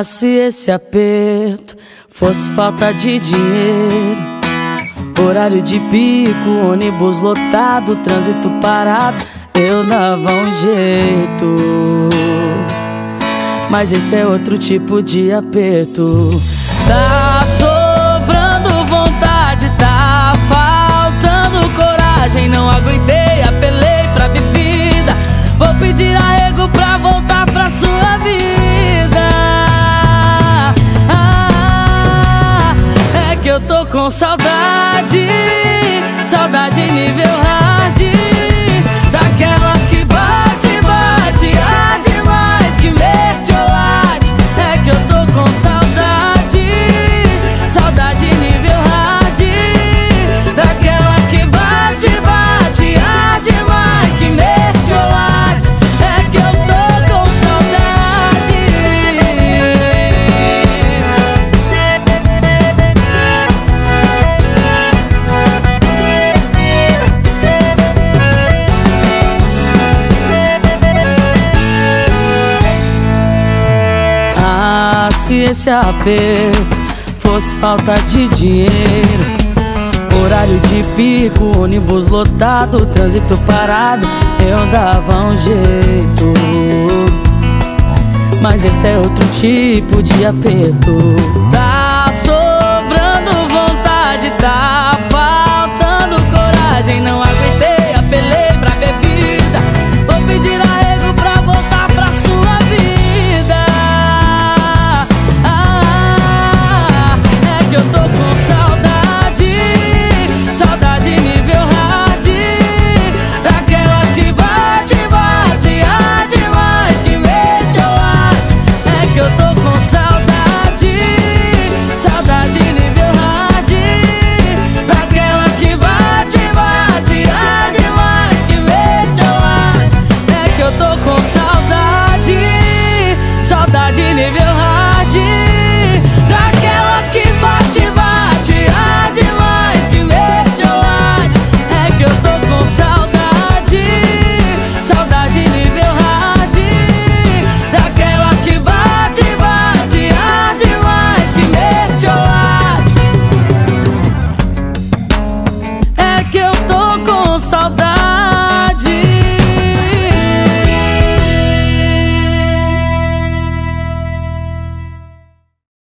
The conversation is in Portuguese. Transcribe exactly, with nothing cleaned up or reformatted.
Ah, se esse aperto fosse falta de dinheiro, horário de pico, ônibus lotado, trânsito parado, eu dava um jeito. Mas esse é outro tipo de aperto. Tá sobrando vontade, tá faltando coragem. Não aguentei, apelei pra bebida. Vou pedir arrego pra voltar pra sua vida. Ah, é que eu tô com saudade, saudade nível hard, daquelas que bate, bate, há demais, que mertiolate. É que eu tô com saudade, saudade nível hard, daquelas que bate, bate, há demais, que mertiolate. É que eu tô com saudade. Ah, se esse aperto fosse falta de dinheiro, horário de pico, ônibus lotado, trânsito parado, eu dava um jeito. Mas esse é outro tipo de aperto.